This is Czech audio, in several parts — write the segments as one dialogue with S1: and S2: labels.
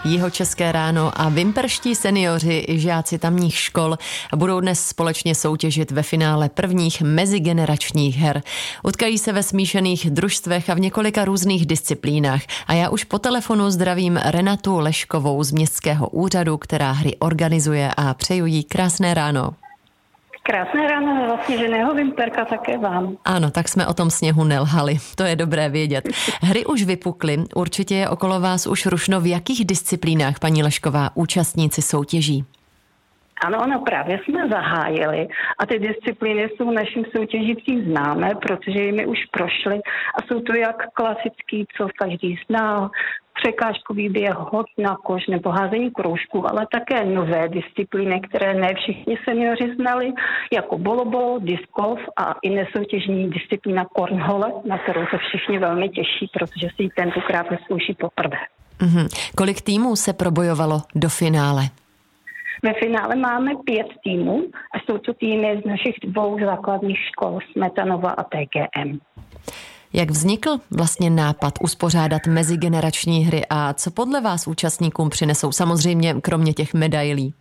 S1: Jihočeské ráno a vimperští seniori i žáci tamních škol budou dnes společně soutěžit ve finále prvních mezigeneračních her. Utkají se ve smíšených družstvech a v několika různých disciplínách. A já už po telefonu zdravím Renatu Leškovou z Městského úřadu, která hry organizuje, a přeju jí krásné ráno.
S2: Krásné ráno, vlastně ženého Vimperka také vám.
S1: Ano, tak jsme o tom sněhu nelhali, to je dobré vědět. Hry už vypukly, určitě je okolo vás už rušno. V jakých disciplínách, paní Lešková, účastníci soutěží?
S2: Ano, právě jsme zahájili a ty disciplíny jsou našim soutěžícím známé, protože jimi už prošly a jsou to jak klasický, co každý zná, překážkový běh, hod na koš nebo házení kroužků, ale také nové disciplíny, které ne všichni seniori znali, jako bolobolo, disc golf a i nesoutěžní disciplína cornhole, na kterou se všichni velmi těší, protože si ji tentokrát vyzkouší poprvé.
S1: Kolik týmů se probojovalo do finále?
S2: Ve finále máme 5 týmů a jsou to týmy z našich 2 základních škol, Smetanova a TGM.
S1: Jak vznikl vlastně nápad uspořádat mezigenerační hry a co podle vás účastníkům přinesou, samozřejmě kromě těch medailí?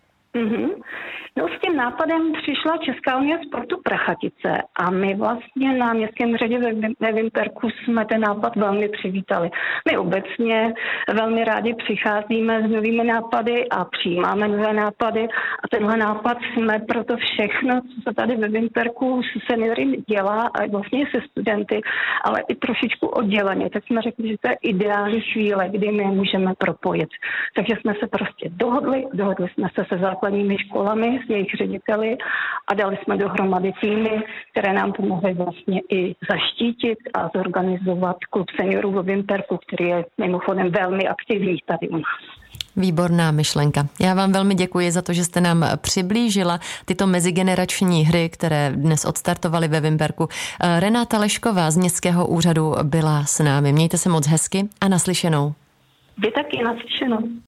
S2: No, s tím nápadem přišla Česká unie sportu Prachatice a my vlastně na Městském úřadě ve Vimperku jsme ten nápad velmi přivítali. My obecně velmi rádi přicházíme s novými nápady a přijímáme nové nápady a tenhle nápad jsme proto všechno, co se tady ve Vimperku s seniory dělá a vlastně se studenty, ale i trošičku odděleně, tak jsme řekli, že to je ideální chvíle, kdy my můžeme propojit. Takže jsme se prostě dohodli jsme se základními školami, s jejich řediteli a dali jsme dohromady týmy, které nám pomohly vlastně i zaštítit a zorganizovat klub seniorů ve Vimperku, který je mimochodem velmi aktivní tady u nás.
S1: Výborná myšlenka. Já vám velmi děkuji za to, že jste nám přiblížila tyto mezigenerační hry, které dnes odstartovaly ve Vimperku. Renata Lešková z Městského úřadu byla s námi. Mějte se moc hezky a naslyšenou.
S2: Vy taky naslyšenou.